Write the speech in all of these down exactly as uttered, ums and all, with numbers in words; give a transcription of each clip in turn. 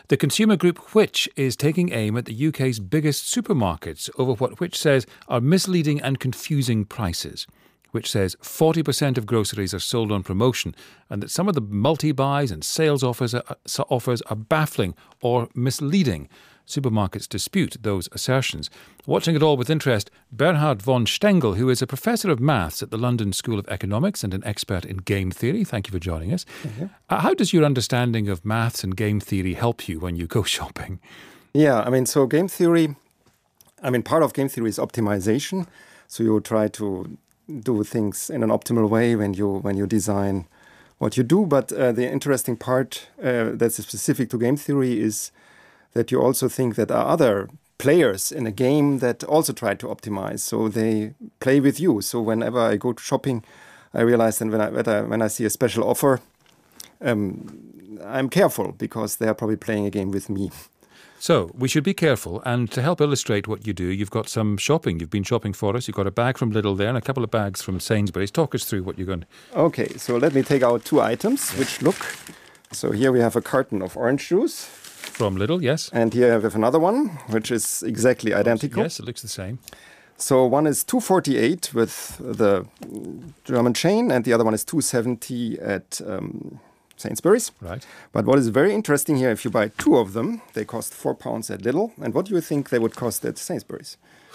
The consumer group Which is taking aim at the U K's biggest supermarkets over what Which says are misleading and confusing prices. Which says forty percent of groceries are sold on promotion and that some of the multi-buys and sales offers are, offers are baffling or misleading. Supermarkets dispute those assertions. Watching it all with interest, Bernhard von Stengel, who is a professor of maths at the London School of Economics and an expert in game theory. Thank you for joining us. Mm-hmm. Uh, how does your understanding of maths and game theory help you when you go shopping? Yeah, I mean, so game theory, I mean, part of game theory is optimization. So you try to do things in an optimal way when you when you design what you do. But uh, the interesting part uh, that's specific to game theory is that you also think that there are other players in a game that also try to optimize. So they play with you. So whenever I go to shopping, I realize that when I, that I, when I see a special offer, um, I'm careful because they are probably playing a game with me. So we should be careful. And to help illustrate what you do, you've got some shopping. You've been shopping for us. You've got a bag from Lidl there and a couple of bags from Sainsbury's. Talk us through what you're going to... Okay, so let me take out two items, which look... So here we have a carton of orange juice. From Lidl, yes. And here we have another one, which is exactly identical. Yes, it looks the same. So one is two forty-eight with the German chain, and the other one is two seventy at um, Sainsbury's. Right. But what is very interesting here, if you buy two of them, they cost four pounds at Lidl. And what do you think they would cost at Sainsbury's?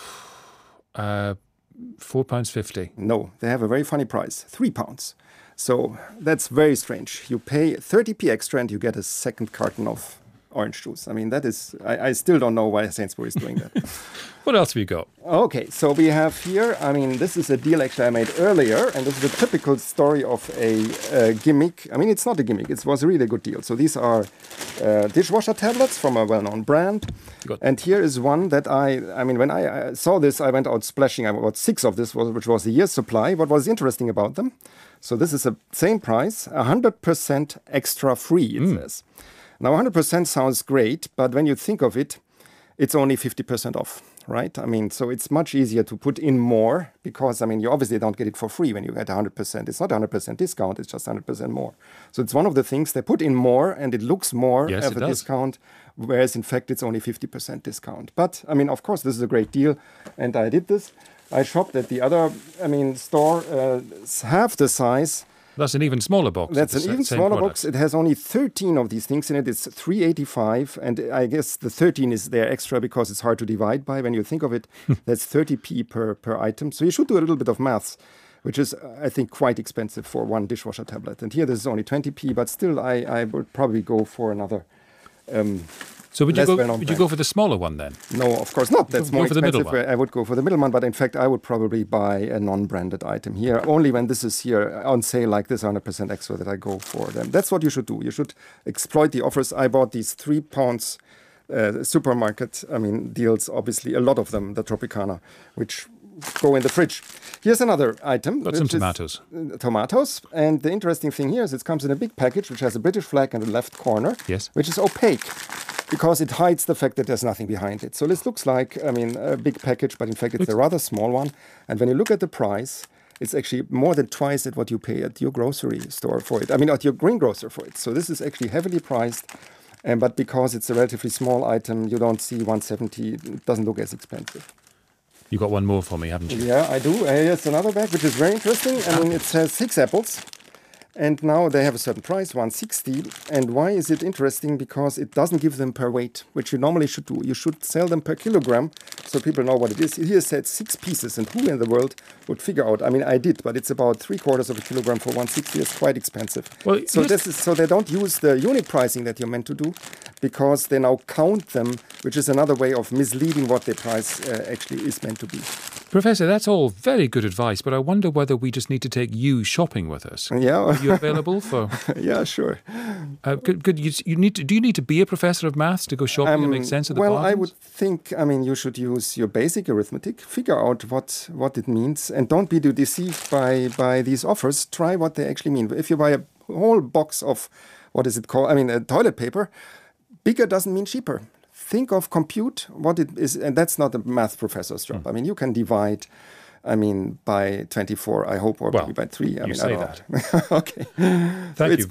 Uh, four pounds fifty. No, they have a very funny price, three pounds. So that's very strange. You pay thirty p extra and you get a second carton of orange juice. I mean, that is, I, I still don't know why Sainsbury's is doing that. What else have you got? Okay, so we have here, I mean, this is a deal actually I made earlier, and this is a typical story of a, a gimmick. I mean, it's not a gimmick, it was a really good deal. So these are uh, dishwasher tablets from a well-known brand. Good. And here is one that I, I mean, when I, I saw this, I went out splashing. I bought six of this, which was a year's supply. What was interesting about them? So this is the same price, one hundred percent extra free, it mm. says. Now, one hundred percent sounds great, but when you think of it, it's only fifty percent off, right? I mean, so it's much easier to put in more because, I mean, you obviously don't get it for free when you get one hundred percent. It's not one hundred percent discount, it's just one hundred percent more. So it's one of the things they put in more and it looks more yes, as a discount, whereas in fact it's only fifty percent discount. But, I mean, of course, this is a great deal, and I did this. I shopped at the other, I mean, store, uh, half the size. That's an even smaller box. That's an even smaller product. box. It has only thirteen of these things in it. It's three eighty-five, and I guess the thirteen is there extra because it's hard to divide by. When you think of it, that's thirty p per, per item. So you should do a little bit of maths, which is, I think, quite expensive for one dishwasher tablet. And here this is only twenty p, but still I, I would probably go for another... Um, So would you go? Would you go for the smaller one then? No, of course not. That's go more for the expensive. middle one. I would go for the middle one, but in fact, I would probably buy a non-branded item here. Only when this is here on sale like this, one hundred percent extra, that I go for them. That's what you should do. You should exploit the offers. I bought these three pounds uh, supermarket. I mean, deals. Obviously, a lot of them. The Tropicana, which go in the fridge. Here's another item. Got some tomatoes. Uh, tomatoes. And the interesting thing here is it comes in a big package, which has a British flag in the left corner. Yes. Which is opaque, because it hides the fact that there's nothing behind it. So this looks like, I mean, a big package, but in fact it's looks a rather small one. And when you look at the price, it's actually more than twice at what you pay at your grocery store for it. I mean, at your greengrocer for it. So this is actually heavily priced. Um, but because it's a relatively small item, you don't see one seventy. It doesn't look as expensive. You got one more for me, haven't you? Yeah, I do. Uh, here's another bag, which is very interesting. I mean, it says six apples. And now they have a certain price, one sixty. And why is it interesting? Because it doesn't give them per weight, which you normally should do. You should sell them per kilogram so people know what it is. Here it said six pieces, and who in the world would figure out? I mean, I did, but it's about three quarters of a kilogram for one sixty. It's quite expensive. Well, so this is so they don't use the unit pricing that you're meant to do, because they now count them, which is another way of misleading what the price uh, actually is meant to be. Professor, that's all very good advice, but I wonder whether we just need to take you shopping with us. Yeah. Are you available for? Yeah, sure. Uh, could, could you, you need to, do you need to be a professor of maths to go shopping um, and make sense of the well, bargains? I would think, I mean, you should use your basic arithmetic, figure out what, what it means, and don't be deceived by, by these offers. Try what they actually mean. If you buy a whole box of, what is it called? I mean, uh, toilet paper, bigger doesn't mean cheaper. Think of compute what it is, and that's not a math professor's job. Mm. I mean, you can divide, I mean, by twenty-four, I hope, or well, maybe by three. I you mean, say I that. okay. Thank so you.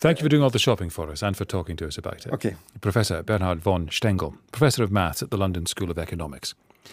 Thank you for doing all the shopping for us and for talking to us about it. Okay. Professor Bernhard von Stengel, Professor of Maths at the London School of Economics.